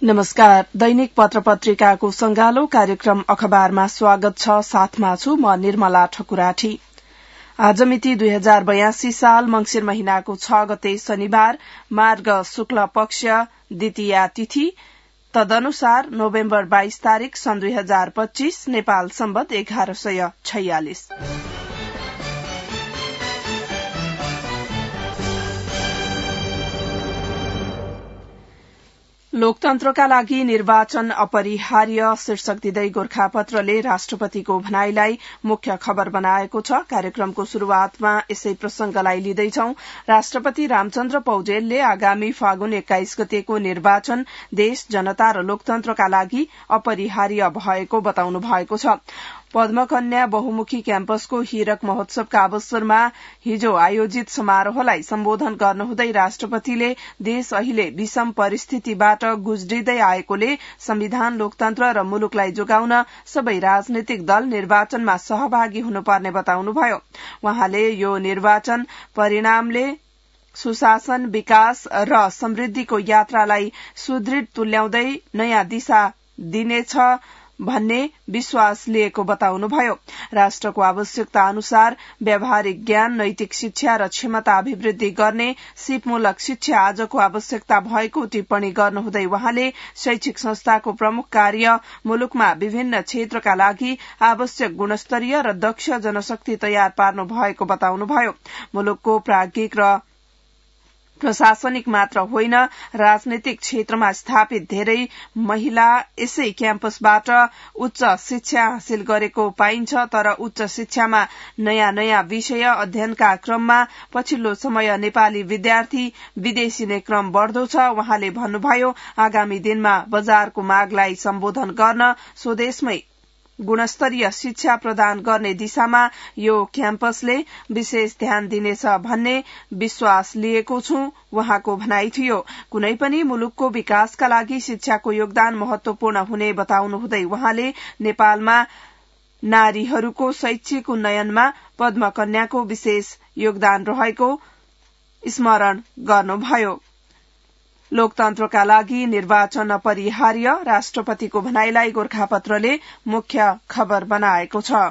नमस्कार। दैनिक पत्र-पत्रिकाको संगालो कार्यक्रम अखबारमा स्वागत छ। साथमा छु म निर्मला ठकुराठी। आज मिति 2082 साल मंगिर महिनाको 6 गते शनिबार, मार्ग शुक्ल पक्ष द्वितीया तिथि, तदनुसार नोभेम्बर 22 तारिक सन् 2025 नेपाल सम्वत 1146। लोकतन्त्रका लागि निर्वाचन अपरिहार्य शीर्षक दिँदै गोरखापत्रले राष्ट्रपतिको भनाईलाई मुख्य खबर बनाएको छ। कार्यक्रमको शुरूआतमा यसै प्रसंगलाई लिँदैछौ। राष्ट्रपति रामचन्द्र पौडेलले आगामी फागुन 21 गतेको निर्वाचन देश, जनता र लोकतन्त्रका लागि अपरिहार्य भएको बताउनु भएको छ। पद्मकन्या बहुमुखी क्याम्पसको हीरक महोत्सवका अवसरमा हिजो आयोजित समारोहलाई सम्बोधन गर्नुहुँदै राष्ट्रपतिले देश अहिले विषम परिस्थितिबाट गुज्रिँदै आएकोले संविधान, लोकतन्त्र र मुलुकलाई जोगाउन सबै राजनीतिक दल निर्वाचनमा सहभागी हुनुपर्ने बताउनुभयो। वहाँले यो निर्वाचन परिणामले सुशासन, विकास र समृद्धिको यात्रालाई सुदृढ तुल्याउँदै नयाँ दिशा दिनेछ भन्ने विश्वास लिएको बताउनुभयो। राष्ट्रको आवश्यकता अनुसार व्यावहारिक ज्ञान, नैतिक शिक्षा र क्षमता अभिवृद्धि गर्ने सिपमूलक शिक्षा आजको आवश्यकता भएको टिप्पणी गर्नुहुँदै वहाँले शैक्षिक संस्थाको प्रमुख कार्य मुलुकमा विभिन्न क्षेत्रका लागि आवश्यक गुणस्तरीय र दक्ष जनशक्ति तयार पार्नु भएको बताउनुभयो। मुलुकको प्राज्ञिक र प्रशासनिक मात्र होइन, राजनैतिक क्षेत्रमा स्थापित धेरै महिला यसै क्याम्पसबाट उच्च शिक्षा हासिल गरेको पाइन्छ। तर उच्च शिक्षामा नयाँ नयाँ विषय अध्ययनका क्रममा पछिल्लो समय नेपाली विद्यार्थी विदेशिने क्रम बढ़दो छ। वहाँले भन्नुभयो, आगामी दिनमा बजारको मागलाई सम्बोधन गर्न स्वदेशमै गुणस्तरीय शिक्षा प्रदान गर्ने दिशामा यो क्याम्पसले विशेष ध्यान दिनेछ भन्ने विश्वास लिएको छु, वहाँको भनाई थियो। कुनै पनि मुलुकको विकासका लागि शिक्षाको योगदान महत्वपूर्ण हुने बताउनुहुँदै वहाँले नेपालमा नारीहरूको शैक्षिक उन्नयनमा पद्मकन्याको विशेष योगदान रहेको स्मरण गर्नुभयो। लोकतन्त्रका लागि निर्वाचन अपरिहार्य, राष्ट्रपतिको भनाईलाई गोरखापत्रले मुख्य खबर बनाएको छ।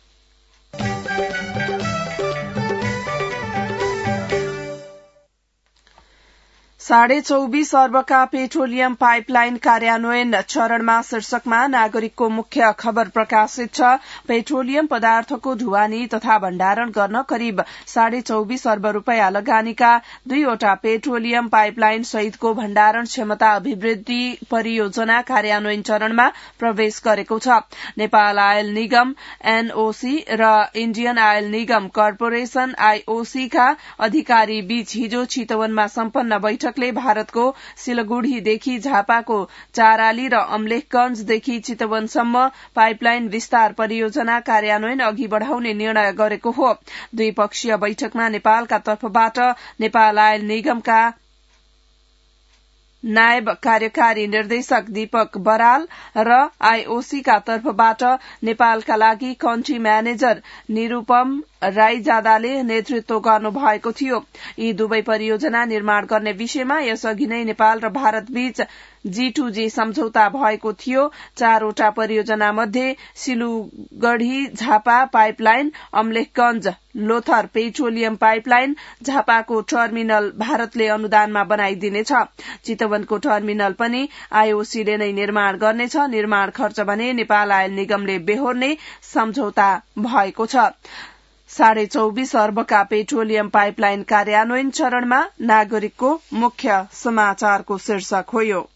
24.5 अर्बका पेट्रोलियम पाइपलाइन कार्यान्वयन चरणमा शीर्षकमा नागरिकको मुख्य खबर प्रकाशित छ। पेट्रोलियम पदार्थको ढुवानी तथा भण्डारण गर्न करिब 24.5 अर्ब रूपियाँ लगानीका 2वटा पेट्रोलियम पाइपलाइन सहितको भण्डारण क्षमता अभिवृद्धि परियोजना कार्यान्वयन चरणमा प्रवेश गरेको छ। नेपाल आयल निगम एनओसी र इण्डियन आयल निगम कर्पोरेशन आईओसी का अधिकारी बीच हिजो चितवनमा सम्पन्न बैठकले भारतको सिलगुढ़ीदेखि झापाको चाराली र अमलेखगंजदेखि चितवनसम्म पाइपलाइन विस्तार परियोजना कार्यान्वयन अघि बढ़ाउने निर्णय गरेको हो। द्विपक्षीय बैठकमा नेपालका तर्फबाट नेपाल आयल निगमका नायब कार्यकारी निर्देशक दीपक बराल र आईओसी का तर्फबाट नेपालका लागि कन्ट्री म्यानेजर निरूपम राईजादाले नेतृत्व गर्नु भएको थियो। यी दुवै परियोजना निर्माण गर्ने विषयमा यसअघि नै नेपाल र भारत बीच G2G सम्झौता भएको थियो। 4वटा परियोजना मध्ये Siliguri Jhapa pipeline, Amlekhganj Lothar petroleum pipeline, झापाको टर्मिनल भारतले अनुदानमा बनाइदिनेछ। चितवनको टर्मिनल पनि आईओसीले नै निर्माण गर्नेछ। निर्माण खर्च भने नेपाल आयल निगमले बेहोर्ने सम्झौता भएको छ। 24.5 अर्बका पेट्रोलियम पाइपलाइन कार्यान्वयन चरणमा नागरिकको मुख्य समाचारको शीर्षक हो यो।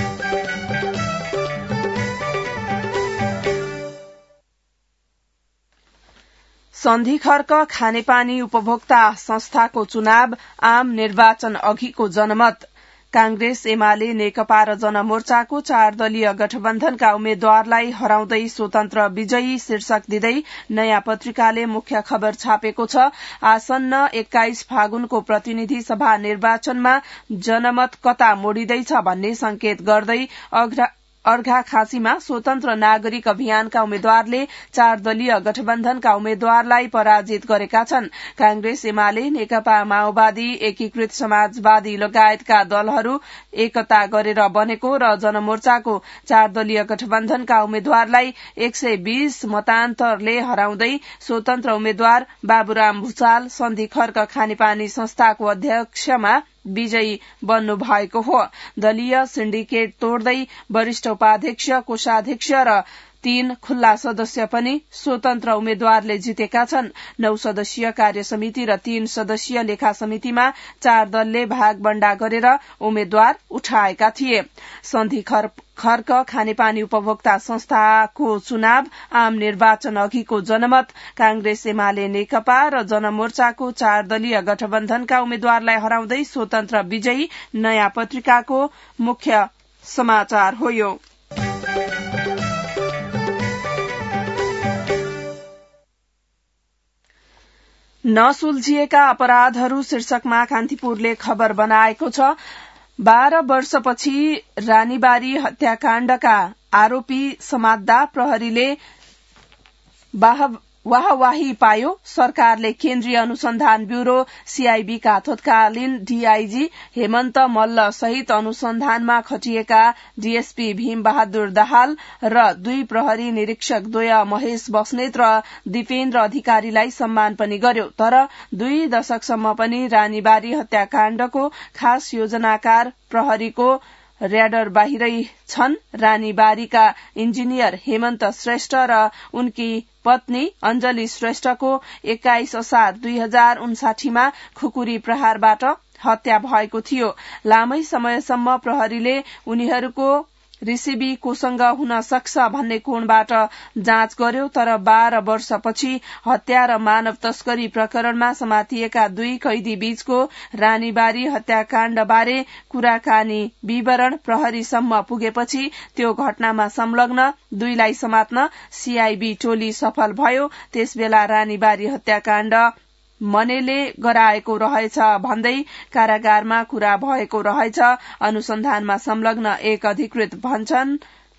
सन्धि खर्क खानेपानी उपभोक्ता संस्थाको चुनाव आम निर्वाचन अघिको जनमत। कांग्रेस, एमाले, नेकपा र जनमोर्चाको 4 दलीय गठबन्धनका उम्मेद्वारलाई हराउँदै स्वतन्त्र विजयी शीर्षक दिँदै नयाँ पत्रिकाले मुख्य खबर छापेको छ। आसन्न 21 फागुनको प्रतिनिधि सभा निर्वाचनमा जनमत कता मोडिँदैछ भन्ने संकेत गर्दै अर्घाखाँचीमा स्वतन्त्र नागरिक अभियानका उम्मेद्वारले 4 दलीय गठबन्धनका उम्मेद्वारलाई पराजित गरेका छन्। कांग्रेस, एमाले, नेकपा माओवादी, एकीकृत समाजवादी लगायतका दलहरू एकता गरेर बनेको र जनमोर्चाको 4 दलीय गठबन्धनका उम्मेद्वारलाई 120 मतान्तरले हराउँदै स्वतन्त्र उम्मेद्वार बाबुराम भुसाल सन्धि खर्क खानेपानी संस्थाको अध्यक्षमा विजयी बन्नु भएको हो। दलीय सिन्डिकेट तोड्दै वरिष्ठ उपाध्यक्ष, कोषाध्यक्ष र 3 खुल्ला सदस्य पनि स्वतन्त्र उम्मेद्वारले जितेका छन्। 9 सदस्यीय कार्य समिति र 3 सदस्यीय लेखा समितिमा 4 दलले भागबण्डा गरेर उम्मेद्वार उठाएका थिए। सन्धि खर्क खानेपानी उपभोक्ता संस्थाको चुनाव आम निर्वाचन अघिको जनमत कांग्रेस, एमाले, नेकपा र जनमोर्चाको 4 दलीय गठबन्धनका उम्मेद्वारलाई हराउँदै स्वतन्त्र विजयी नयाँ पत्रिकाको मुख्य समाचार हो। यो नसुल्झिएका अपराधहरू शीर्षकमा कान्तिपुरले खबर बनाएको छ। 12 वर्षपछि रानीबारी हत्याकाण्डका आरोपी समात्दा प्रहरीले वाहवाही पायो। सरकारले केन्द्रीय अनुसन्धान ब्यूरो सीआईबीका तत्कालीन डीआईजी हेमन्त मल्ल सहित अनुसन्धानमा खटिएका डीएसपी भीम बहादुर दाहाल र 2 प्रहरी निरीक्षक द्वय महेश बस्नेत र दिपेन्द्र अधिकारीलाई सम्मान पनि गर्यो। तर 2 दशकसम्म पनि रानीबारी हत्याकाण्डको खास योजनाकार प्रहरीको र्याडर बाहिरै छन्। रानीबारीका इन्जिनियर हेमन्त श्रेष्ठ र उनकी पत्नी अञ्जली श्रेष्ठको 21 असार 2059 मा खुकुरी प्रहारबाट हत्या भएको थियो। लामै समयसम्म प्रहरीले उनीहरूको रिसिबी कोसँग हुन सक्छ भन्ने कोणबाट जाँच गर्यो। तर 12 वर्षपछि हत्या र मानव तस्करी प्रकरणमा समातिएका 2 कैदी बीचको रानीबारी हत्याकाण्डबारे कुराकानी विवरण प्रहरीसम्म पुगेपछि त्यो घटनामा संलग्न 2लाई समात्न सीआईबी टोली सफल भयो। त्यसबेला रानीबारी हत्याकाण्ड मनेले गराएको रहेछ भन्दै कारागारमा कुरा भएको रहेछ। अनुसन्धानमा संलग्न एक अधिकृत भन्छन्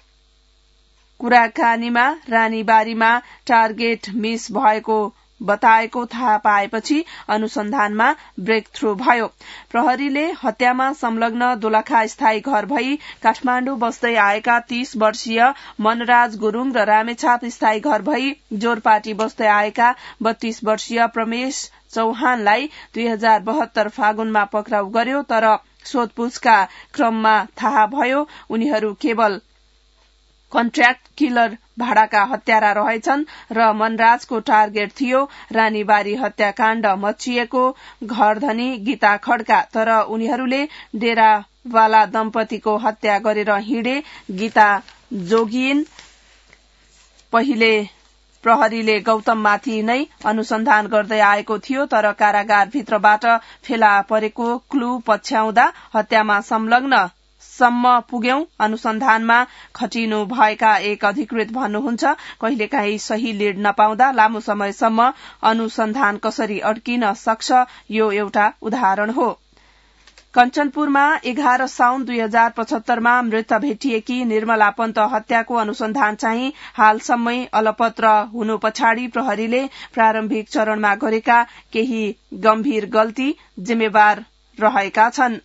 कुराकानीमा रानीबारीमा टार्गेट मिस भएको बताएको थाहा पाएपछि अनुसन्धानमा ब्रेक थ्रू भयो। प्रहरीले हत्यामा संलग्न दोलखा स्थायी घर भई काठमाण्डु बस्दै आएका 30 वर्षीय मनराज गुरूङ र रामेछाप स्थायी घर भई जोरपाटी बस्दै आएका 32 वर्षीय प्रमेश चौहानलाई 2072 फागुनमा पक्राउ गर्यो। तर सोधपूछका क्रममा थाहा भयो उनीहरू केवल कन्ट्र्याक्ट किलर भाडाका हत्यारा रहेछन् र मनराजको टार्गेट थियो रानीबारी हत्याकाण्ड मचिएको घरधनी गीता खड्का। तर उनीहरूले डेरावाला दम्पतिको हत्या गरेर हिँडे। गीता जोगिइन्। पहिले प्रहरीले गौतममाथि नै अनुसन्धान गर्दै आएको थियो। तर कारागारभित्रबाट फेला परेको क्लू पछ्याउँदा हत्यामा संलग्न सम्म पुग्यौं। अनुसन्धानमा खटिनु भएका एक अधिकृत भन्नुहुन्छ कहिलेकाहीँ सही लीड नपाउँदा लामो समयसम्म अनुसन्धान कसरी अड्किन सक्छ यो एउटा उदाहरण हो। कञ्चनपुरमा 11 साउन 2075 मा मृत भेटिएकी निर्मला पन्त हत्याको अनुसन्धान चाहिँ हालसम्मै अलपत्र हुनु पछाडि प्रहरीले प्रारम्भिक चरणमा गरेका केही गम्भीर गल्ती जिम्मेवार रहेका छन्।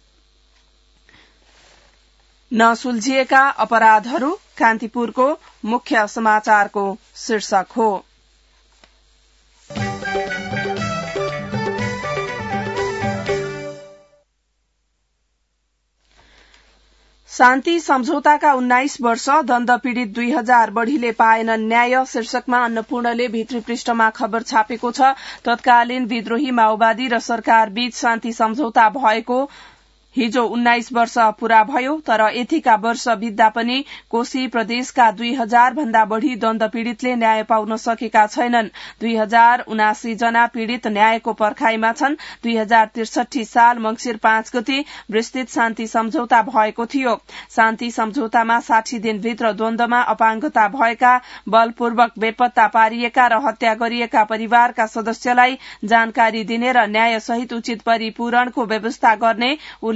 नसुल्झिएका अपराधहरू कान्तिपुरको मुख्य समाचारको शीर्षक हो। शान्ति सम्झौताका 19 वर्ष दण्ड पीड़ित 2000 बढ़ीले पाएनन् न्याय शीर्षकमा अन्नपूर्णले भित्री पृष्ठमा खबर छापेको छ। तत्कालीन विद्रोही माओवादी र सरकार बीच शान्ति सम्झौता भएको हिजो 19 वर्ष पूरा भयो। तर यतिका वर्ष बित्दा पनि कोशी प्रदेशका 2000 भन्दा बढ़ी दण्ड पीड़ितले न्याय पाउन सकेका छैनन्। 2079 जना पीड़ित न्यायको पर्खाइमा छन्। 2063 साल मंगिर 5 गते विस्तृत शान्ति सम्झौता भएको थियो। शान्ति सम्झौतामा 60 दिनभित्र द्वन्द्वमा अपाङ्गता भएका, बलपूर्वक बेपत्ता पारिएका र हत्या गरिएका परिवारका सदस्यलाई जानकारी दिने र न्याय सहित उचित परिपूरणको व्यवस्था गर्ने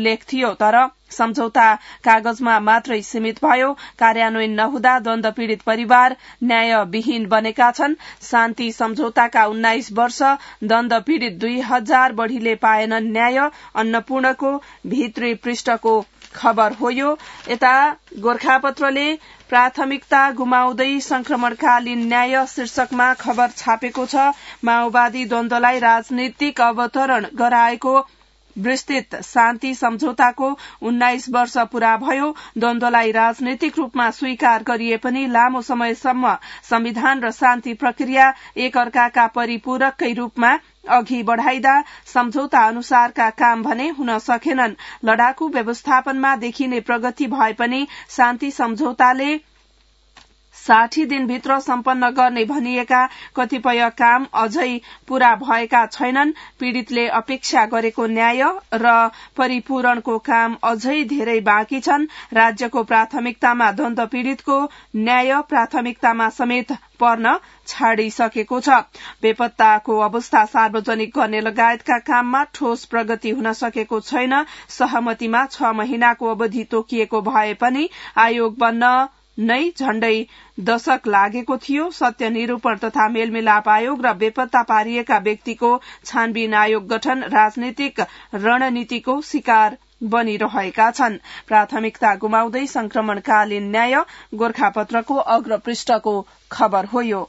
उल्लेख थियो, तर सम्झौता कागजमा मात्रै सीमित भयो। कार्यान्वयन नहुँदा द्वन्द पीड़ित परिवार न्यायविहीन बनेका छन्। शान्ति सम्झौताका 19 वर्ष, द्वन्द पीड़ित 2000 बढ़ीले पाएनन् न्याय। अन्नपूर्णको भित्री पृष्ठको खबर हो यो। यता गोरखापत्रले प्राथमिकता गुमाउँदै संक्रमणकालीन न्याय शीर्षकमा खबर छापेको छ। माओवादी द्वन्द्वलाई राजनीतिक अवतरण गराएको विस्तृत शान्ति सम्झौताको 19 वर्ष पूरा भयो। द्वन्द्वलाई राजनीतिक रूपमा स्वीकार गरिए पनि लामो समयसम्म संविधान र शान्ति प्रक्रिया एक अर्काका परिपूरककै रूपमा अघि बढ़ाइदा सम्झौता अनुसारका काम भने हुन सकेनन्। लडाकु व्यवस्थापनमा देखिने प्रगति भए पनि शान्ति सम्झौताले 60 दिनभित्र सम्पन्न गर्ने भनिएका कतिपय काम अझै पूरा भएका छैनन्। पीड़ितले अपेक्षा गरेको न्याय र परिपूरणको काम अझै धेरै बाँकी छन्। राज्यको प्राथमिकतामा द्वन्द पीड़ितको न्याय प्राथमिकतामा समेत पर्न छाडिसकेको छ। बेपत्ताको अवस्था सार्वजनिक गर्ने लगायतका काममा ठोस प्रगति हुन सकेको छैन। सहमतिमा 6 महिनाको अवधि तोकिएको भए पनि आयोग बन्न नै झण्डै दशक लागेको थियो। सत्य निरूपण तथा मेलमिलाप आयोग र बेपत्ता पारिएका व्यक्तिको छानबिन आयोग गठन राजनीतिक रणनीतिको शिकार बनिरहेका छन्। प्राथमिकता गुमाउँदै संक्रमणकालीन न्याय गोरखापत्रको अग्रपृष्ठको खबर हो यो।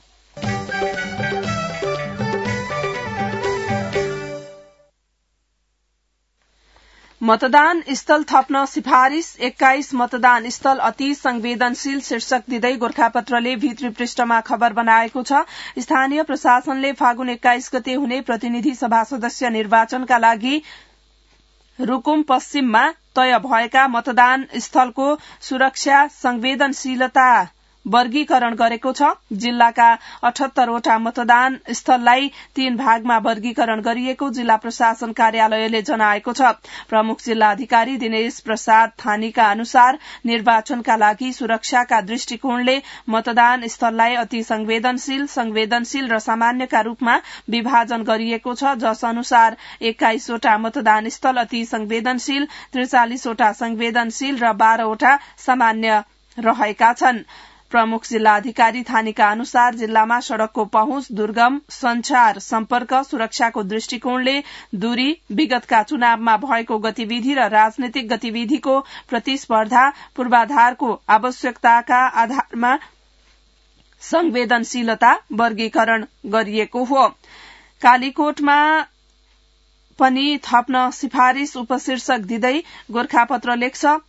मतदान स्थल थप्न सिफारिश। 21 मतदान स्थल अति संवेदनशील शीर्षक दिँदै गोरखापत्रले भित्री पृष्ठमा खबर बनाएको छ। स्थानीय प्रशासनले फागुन 21 गते हुने प्रतिनिधि सभा सदस्य निर्वाचनका लागि रुकुम पश्चिममा तय भएका मतदान स्थलको सुरक्षा संवेदनशीलता वर्गीकरण गरेको छ। जिल्लाका 78 वटा मतदान स्थललाई 3 भागमा वर्गीकरण गरिएको जिल्ला प्रशासन कार्यालयले जनाएको छ। प्रमुख जिल्ला अधिकारी दिनेश प्रसाद थानीका अनुसार निर्वाचनका लागि सुरक्षाका दृष्टिकोणले मतदान स्थललाई अति संवेदनशील र सामान्यका रूपमा विभाजन गरिएको छ, जस अनुसार 21 वटा मतदान स्थल अति संवेदनशील, 43 वटा संवेदनशील र 12 वटा सामान्य रहेका छन्। प्रमुख जिल्ला अधिकारी थानीका अनुसार जिल्लामा सड़कको पहुँच, दुर्गम संचार सम्पर्क, सुरक्षाको दृष्टिकोणले दूरी, विगतका चुनावमा भएको गतिविधि र राजनीतिक गतिविधिको प्रतिस्पर्धा पूर्वाधारको आवश्यकताका आधारमा संवेदनशीलता वर्गीकरण गरिएको हो। कालीकोटमा पनि थप्न सिफारिश उपशीर्षक दिँदै गोरखापत्र लेख्छ।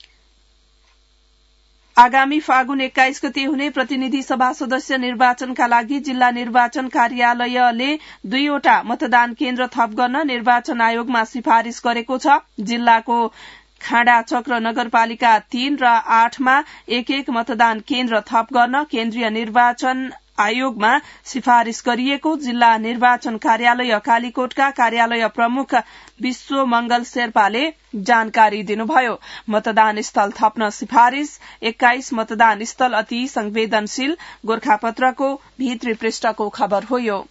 आगामी फागुन 21 गते हुने प्रतिनिधि सभा सदस्य निर्वाचनका लागि जिल्ला निर्वाचन कार्यालयले 2 वटा मतदान केन्द्र थप गर्न निर्वाचन आयोगमा सिफारिश गरेको छ। जिल्लाको खाँडा चक्र नगरपालिका 3 र 8 मा 1-1 मतदान केन्द्र थप गर्न केन्द्रीय निर्वाचन आयोगमा सिफारिश गरिएको जिल्ला निर्वाचन कार्यालय कालीकोटका कार्यालय प्रमुख विश्व मंगल शेर्पाले जानकारी दिनुभयो। मतदान स्थल थप्न सिफारिश, 21 मतदान स्थल अति संवेदनशील गोरखापत्रको भित्री पृष्ठको खबर हो यो।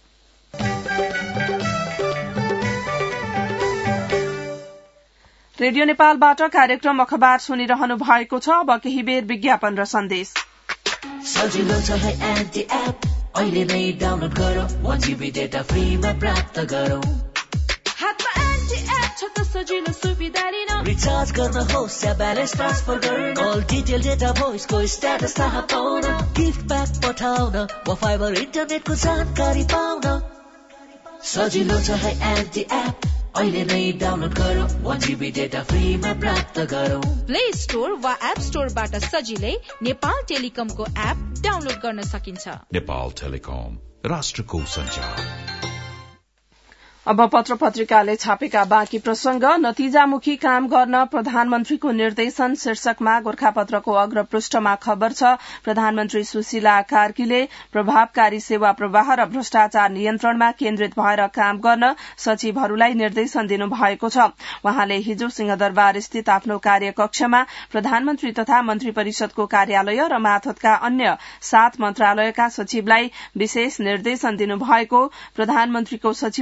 रेडियो नेपालबाट कार्यक्रम अखबार सुनिरहनु भएको छ। अब केही बेर विज्ञापन र सन्देश। सजिलो छ है एन्टी एप, अहिले नै डाउनलोड गरौ, 1 GB डेटा फ्रीमा प्राप्त गरौ। हातमा एन्टी एप छ त सजिलो सुविधा लिन, रिचार्ज गर्न होस् या ब्यालेन्स ट्रान्सफर गर्न, अल डिटेल डेटा भोइसको स्ट्याटस थाहा पाउन, गिफ्ट प्याक पठाउन वा फाइबर इन्टरनेटको जानकारी पाउन। सजिलो छ है एन्टी एप, अहिले नै डाउनलोड गरौ, 1 GB डेटा फ्रीमा प्राप्त गरौ। प्ले स्टोर वा एप स्टोरबाट सजिलै नेपाल टेलिकमको एप डाउनलोड गर्न सकिन्छ। नेपाल टेलिकम, राष्ट्रको सञ्चार। अब पत्र पत्रिकाले छापेका बाँकी प्रसंग। नतिजामुखी काम गर्न प्रधानमन्त्रीको निर्देशन शीर्षकमा गोरखापत्रको अग्रपृष्ठमा खबर छ। प्रधानमन्त्री सुशीला कार्कीले प्रभावकारी सेवा प्रवाह र भ्रष्टाचार नियन्त्रणमा केन्द्रित भएर काम गर्न सचिवहरूलाई निर्देशन दिनु भएको छ। वहाँले हिजो सिंहदरबार स्थित आफ्नो कार्यकक्षमा प्रधानमन्त्री तथा मन्त्री परिषदको कार्यालय र माथतका अन्य 7 मन्त्रालयका सचिवलाई विशेष निर्देशन दिनुभएको प्रधानमन्त्रीको सचिवालयले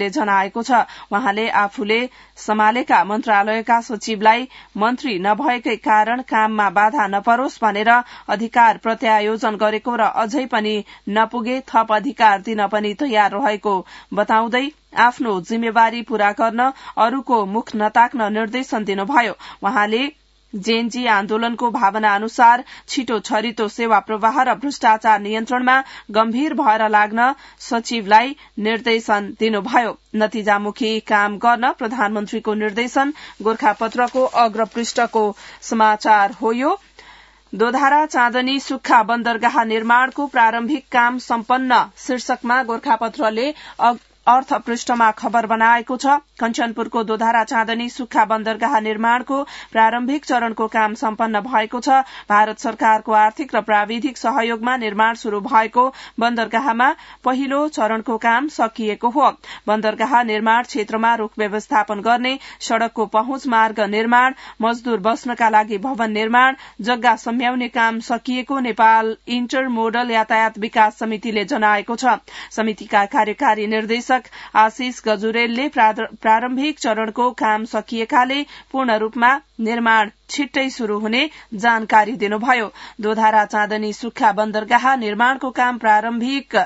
सूत्रले जनाएको छ। उहाँले आफूले सम्हालेका मन्त्रालयका सचिवलाई मन्त्री नभएकै कारण काममा बाधा नपरोस् भनेर अधिकार प्रत्यायोजन गरेको र अझै पनि नपुगे थप अधिकार दिन पनि तयार रहेको बताउँदै आफ्नो जिम्मेवारी पूरा गर्न अरूको मुख नताक्न निर्देशन दिनुभयो। उहाँले जेएनजी आन्दोलनको भावना अनुसार छिटो छरितो सेवा प्रवाह र भ्रष्टाचार नियन्त्रणमा गम्भीर भएर लाग्न सचिवलाई निर्देशन दिनुभयो। नतिजामुखी काम गर्न प्रधानमन्त्रीको निर्देशन गोरखापत्रको अग्रपृष्ठको समाचार हो। यो दोधारा चाँदनी सुक्खा बन्दरगाह निर्माणको प्रारम्भिक काम सम्पन्न शीर्षकमा गोरखापत्रले अर्थ पृष्ठमा खबर बनाएको छ। कञ्चनपुरको दोधारा चाँदनी सुक्खा बन्दरगाह निर्माणको प्रारम्भिक चरणको काम सम्पन्न भएको छ। भारत सरकारको आर्थिक र प्राविधिक सहयोगमा निर्माण शुरू भएको बन्दरगाहमा पहिलो चरणको काम सकिएको हो। बन्दरगाह निर्माण क्षेत्रमा रुख व्यवस्थापन गर्ने, सड़कको पहुँच मार्ग निर्माण, मजदूर बस्नका लागि भवन निर्माण, जग्गा सम्याउने काम सकिएको नेपाल इन्टर मोडल यातायात विकास समितिले जनाएको छ। समितिका कार्यकारी निर्देशक आशिष गजुरेलले प्रारम्भिक चरणको काम सकिएकाले पूर्ण रूपमा निर्माण छिट्टै शुरू हुने जानकारी दिनुभयो। दोधारा चाँदनी सुक्खा बन्दरगाह निर्माणको काम प्रारम्भिक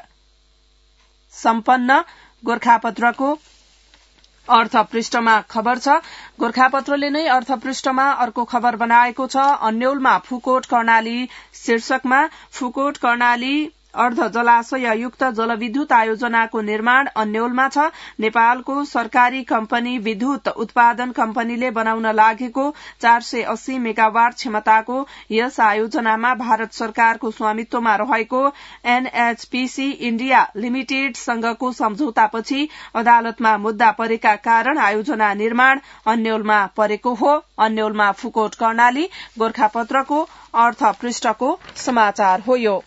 सम्पन्न गोरखापत्रको अर्थपृष्ठमा खबर छ। गोरखापत्रले नै अर्थपृष्ठमा अर्को खबर बनाएको छ। अन्यौलमा फुकोट कर्णाली शीर्षकमा फुकोट कर्णाली अर्ध जलाशययुक्त जलविद्युत आयोजनाको निर्माण अन्यौलमा छ। नेपालको सरकारी कम्पनी विद्युत उत्पादन कम्पनीले बनाउन लागेको 480 मेगावाट क्षमताको यस आयोजनामा भारत सरकारको स्वामित्वमा रहेको एनएचपीसी इण्डिया लिमिटेडसँगको सम्झौतापछि अदालतमा मुद्दा परेका कारण आयोजना निर्माण अन्यौलमा परेको हो। अन्यौलमा फुकोट कर्णाली गोरखापत्रको अर्थपृष्ठको समाचार हो। यो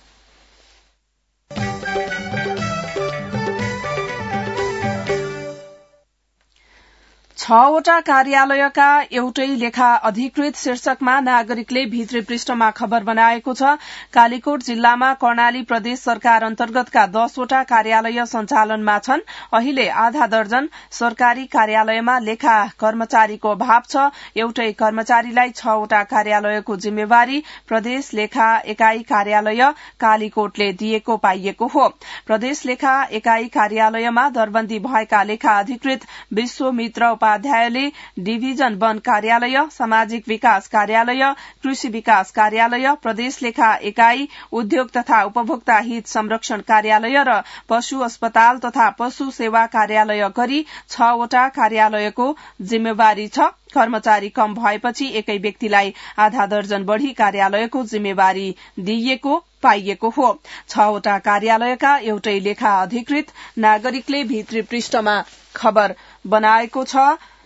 6वटा कार्यालयका एउटै लेखा अधिकृत शीर्षकमा नागरिकले भित्री पृष्ठमा खबर बनाएको छ। कालीकोट जिल्लामा कर्णाली प्रदेश सरकार अन्तर्गतका 10वटा कार्यालय सञ्चालनमा छन्। अहिले आधा दर्जन सरकारी कार्यालयमा लेखा कर्मचारीको अभाव छ। एउटै कर्मचारीलाई 6वटा कार्यालयको जिम्मेवारी प्रदेश लेखा एकाई कार्यालय कालीकोटले दिएको पाइएको हो। प्रदेश लेखा एकाई कार्यालयमा दरबन्दी भएका लेखा अधिकृत विश्वमित्र उपाध्यायले डिभिजन वन कार्यालय, सामाजिक विकास कार्यालय, कृषि विकास कार्यालय, प्रदेश लेखा एकाई, उद्योग तथा उपभोक्ता हित संरक्षण कार्यालय र पशु अस्पताल तथा पशु सेवा कार्यालय गरी 6वटा कार्यालयको जिम्मेवारी छ। कर्मचारी कम भएपछि एकै व्यक्तिलाई आधा दर्जन बढ़ी कार्यालयको जिम्मेवारी दिइएको पाइएको हो। 6वटा कार्यालयका एउटै लेखा अधिकृत नागरिकले भित्री पृष्ठमा खबर बनाएको छ।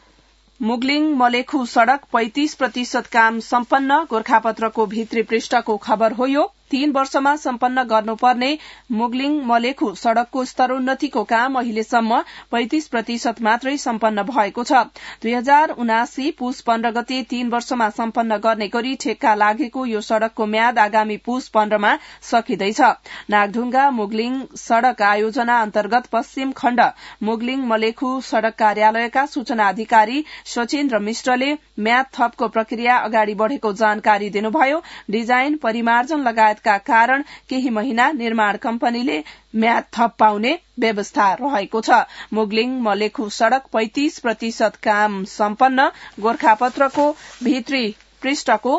मुगलिङ मलेखु सड़क 35% काम सम्पन्न गोरखापत्रको भित्री पृष्ठको खबर हो। यो 3 वर्षमा सम्पन्न गर्नुपर्ने मुगलिङ मलेखु सड़कको स्तरोन्नतिको काम अहिलेसम्म 35% मात्रै सम्पन्न भएको छ। 2079 पुस 15 गते 3 वर्षमा सम्पन्न गर्ने गरी ठेक्का लागेको यो सड़कको म्याद आगामी पुस 15 मा सकिँदैछ। नागढुङ्गा मुगलिङ सड़क आयोजना अन्तर्गत पश्चिम खण्ड मुगलिङ मलेखु सड़क कार्यालयका सूचना अधिकारी सचेन्द्र मिश्रले म्याद थपको प्रक्रिया अगाडि बढ़ेको जानकारी दिनुभयो। डिजाइन परिमार्जन लगायतका कारण केही महिना निर्माण कम्पनीले म्याद थप पाउने व्यवस्था रहेको छ। मुगलिङ मलेखु सड़क 35% काम सम्पन्न गोरखापत्रको भित्री पृष्ठको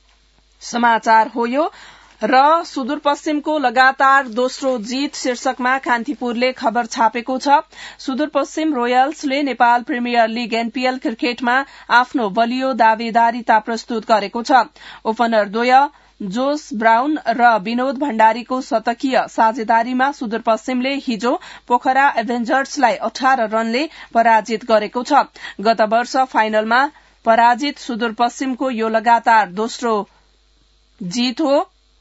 समाचार हो। यो र सुदूरपश्चिमको लगातार दोस्रो जीत शीर्षकमा कान्तिपुरले खबर छापेको छ। सुदूरपश्चिम रोयल्सले नेपाल प्रिमियर लीग एनपीएल क्रिकेटमा आफ्नो बलियो दावेदारिता प्रस्तुत गरेको छ। ओपनर द्वय जोस ब्राउन र विनोद भण्डारीको शतकीय साझेदारीमा सुदूरपश्चिमले हिजो पोखरा एभेन्जर्सलाई 18 रनले पराजित गरेको छ। गत वर्ष फाइनलमा पराजित सुदूरपश्चिमको यो लगातार दोस्रो जीत हो।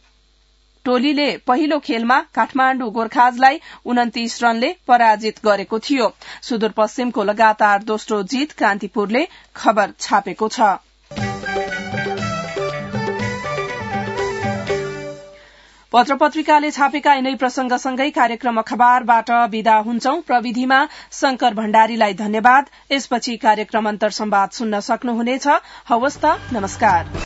टोलीले पहिलो खेलमा काठमाण्डु गोर्खाजलाई 29 रनले पराजित गरेको थियो। सुदूरपश्चिमको लगातार दोस्रो जीत कान्तिपुरले खबर छापेको छ। पत्र पत्रिकाले छापेका यिनै प्रसंगसँगै कार्यक्रम अखबारबाट विदा हुन्छौं। प्रविधिमा शंकर भण्डारीलाई धन्यवाद। यसपछि कार्यक्रम अन्तर संवाद सुन्न सक्नुहुनेछ। हवस् त, नमस्कार।